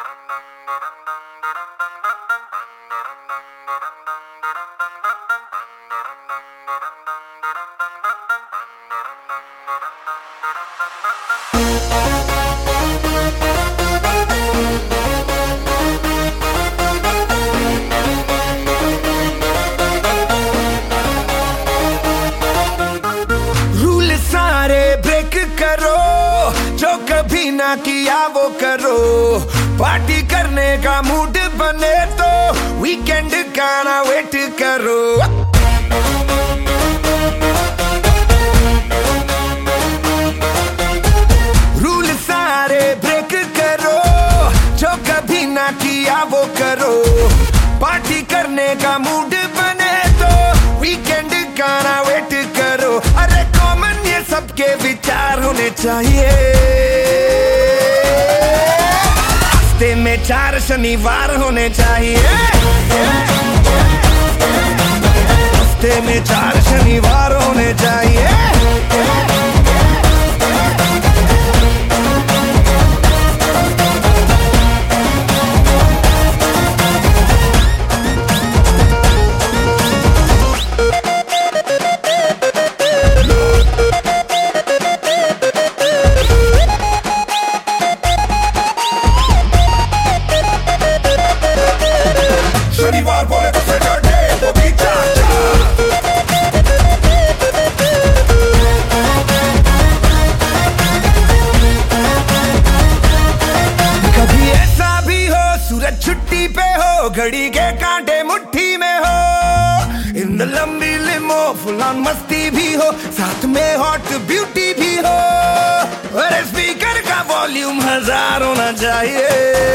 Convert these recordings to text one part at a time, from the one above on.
कभी ना किया वो करो, पार्टी करने का मूड बने तो वीकेंड का ना वेट करो। रूल सारे ब्रेक करो, जो कभी ना किया वो करो, पार्टी करने का मूड बने तो वीकेंड का ना वेट करो। अरे कॉमन ये सबके विचार होने चाहिए। हफ्ते में 4 शनिवार होने चाहिए। हफ्ते में 4 शनिवार होने चाहिए। शनिवार बोले तो सैटरडे वो भी चाचा। कभी ऐसा भी हो सूरज छुट्टी पे हो, घड़ी के कांटे मुट्ठी में हो, इन लंबी लिमो फुल ऑन मस्ती भी हो, साथ में हॉट ब्यूटी भी हो, और स्पीकर का वॉल्यूम 1000 होना चाहिए।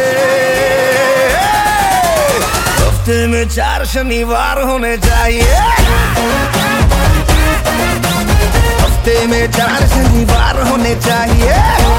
हफ्ते में 4 शनिवार होने चाहिए। हफ्ते में 4 शनिवार होने चाहिए।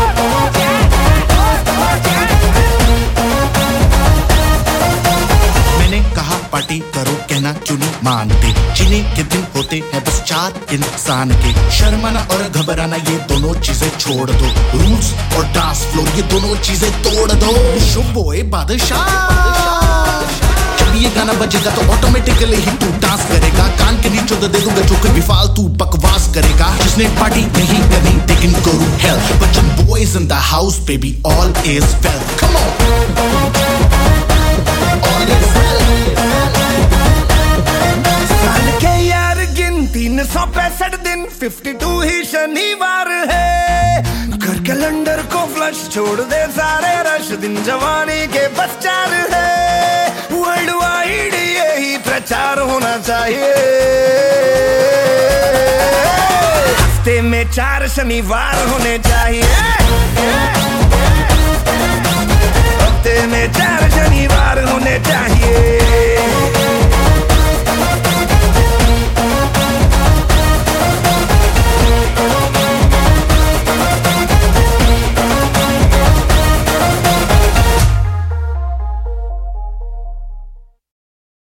मैंने कहा पार्टी करो, कहना क्यों नहीं मानते। जीने के दिन होते हैं बस 4 इंसान के। शर्माना और घबराना ये दोनों चीजें छोड़ दो, रूल्स और डांस फ्लोर ये दोनों चीजें तोड़ दो। शुभोए बादशाह, ये गाना बजेगा तो ऑटोमेटिकली ही तू डांस करेगा। कान के नीचे दे दूंगा जो कोई भी फालतू बकवास करेगा। जिसने पार्टी नहीं करनी टेकिंग करू help, Bachchan boys in the house baby all is well. Come on all is well. साल के यार गिन 365 दिन, 52 ही शनिवार है। कर कैलेंडर को फ्लश, छोड़ दे सारे रश, दिन जवानी के बस 4 है। वर्ल्ड वाइड यही प्रचार होना चाहिए। हफ्ते में 4 शनिवार होने चाहिए। हफ्ते में 4 शनिवार होने चाहिए।